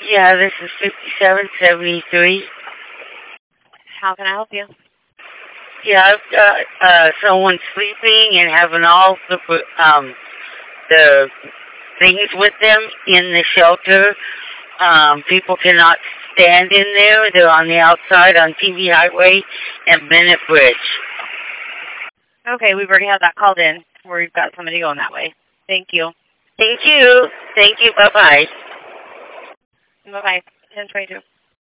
Yeah, this is 5773. How can I help you? Yeah, I've got someone sleeping and having all the things with them in the shelter. People cannot stand in there. They're on the outside on TV Highway and Bennett Bridge. Okay, we've already had that called in. We've got somebody going that way. Thank you. Thank you. Thank you. Bye-bye. Bye-bye. 1022.